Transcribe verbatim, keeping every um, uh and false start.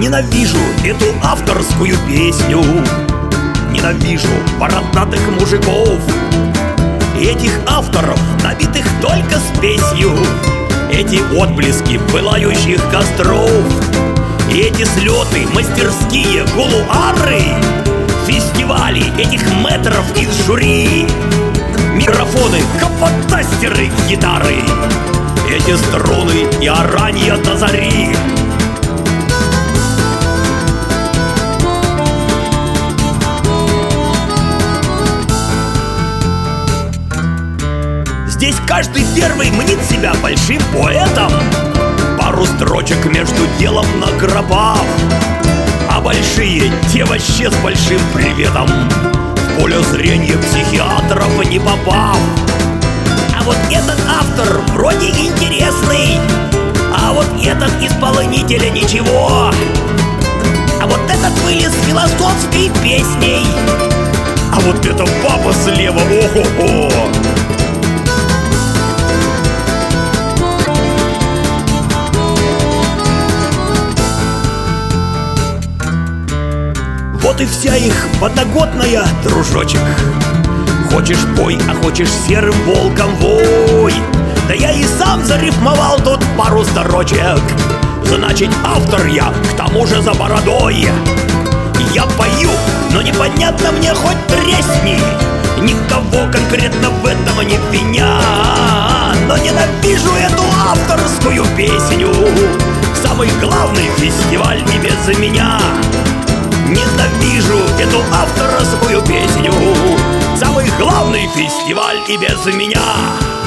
Ненавижу эту авторскую песню, ненавижу бородатых мужиков, этих авторов, набитых только спесью, эти отблески пылающих костров, и эти слеты, мастерские кулуары, фестивали этих мэтров из жюри, микрофоны, капотастеры, гитары, эти струны и оранья до зари. Здесь каждый первый мнит себя большим поэтом, пару строчек между делом нагробав, а большие те вообще с большим приветом, в поле зрения психиатров не попав. А вот этот автор вроде интересный, а вот этот исполнителя ничего, а вот этот вылез философской песней, а вот это папа слева, ого-го. Вот и вся их подноготная, дружочек. Хочешь пой, а хочешь серым волком вой. Да я и сам зарифмовал тут пару строчек. Значит, автор я, к тому же за бородой. Я пою, но непонятно мне хоть тресни. Никого конкретно в этом не виня, но ненавижу эту авторскую песню. Самый главный фестиваль и без меня. Ненавижу эту авторскую песню. Самый главный фестиваль и без меня.